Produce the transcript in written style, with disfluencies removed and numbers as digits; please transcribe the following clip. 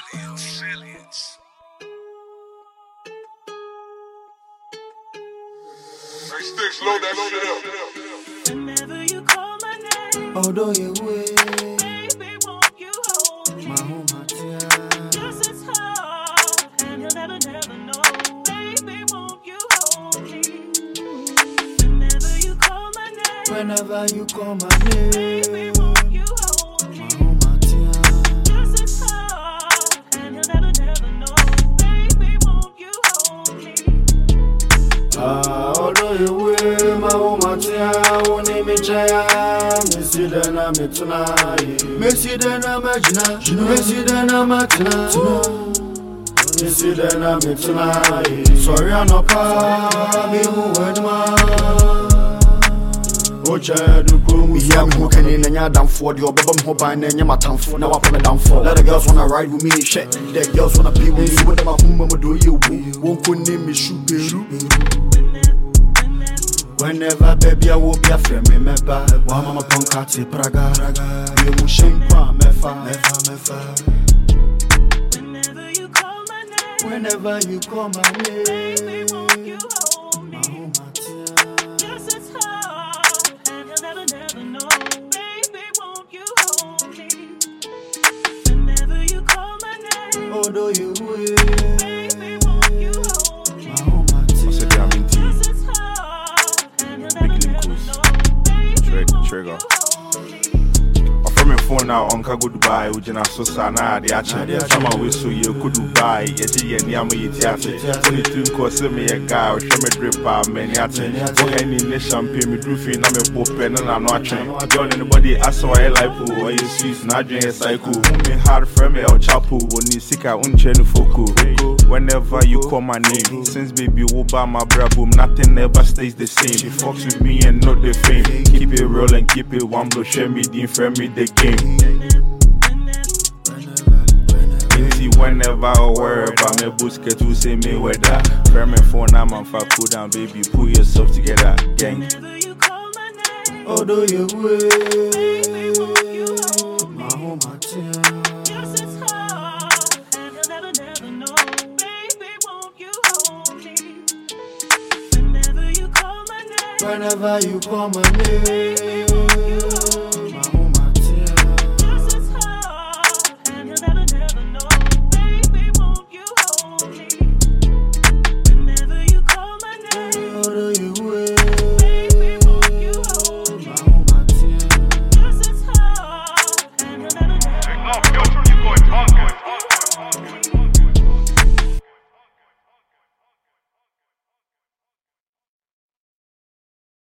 Slow that shit up. Whenever you call my name, although you wait, baby, won't you hold me? my home, my dear. Just as hard, and you'll never know. Baby, won't you hold me? Whenever you call my name, Whenever you call my name, baby, won't you hold me? my home, my dear. Just as hard, and you'll never know. Baby, won't you hold me? Although you wait, my home, my dear. Won't me jaya, me see the na me tonight. Me see the na majina, me see the na matina. Me see the na me tonight. Sorry, I'm not pa, me who wed ma. Yeah, me who can in ya down for the obabam hoban and yama town for now. I put me down for. Let the girls wanna ride with me, shit. The girls wanna be with me. What the home do you? Won't put name me shoot. Whenever baby I will be a friend, me meba. Wa mama ponkati praga. You mu shimpa mefa. Whenever you call my name, Whenever you call my name, baby, won't you hold me? my home, my dear. Just as hard, and you'll never know. Baby, won't you hold me? Whenever you call my name, Although you wait, baby, won't you hold me? my home, my dear. Just as hard, and you'll never know. Baby, Trigger. won't you hold me? From your phone now, Uncle Goodbye, Ujina Sosana, the action. Some way so you could buy, yet ye and Yama Yati. Only two course me a guy, or show me drip, many at any nation pay me roofing, I'm a pope pen and I'm not trained. I don't anybody ask why I like who, or you see, not drink a cycle. Me hard from me or chapel, when you sick out unchain foku. Whenever you call my name, since baby Woba my brabo, nothing ever stays the same. She fucks with me and not the fame. Keep it real and keep it one blow, share me the friend me the game. Easy whenever or wherever, me busket to say me weather. Frame phone, I'm on fire, cool down, baby, pull yourself together, gang. Whenever you call my name, Although you wait, baby, won't you hold me? my home, my dear. Just as hard, and you'll never know. Baby, won't you hold me? Whenever you call my name, Whenever you call my name,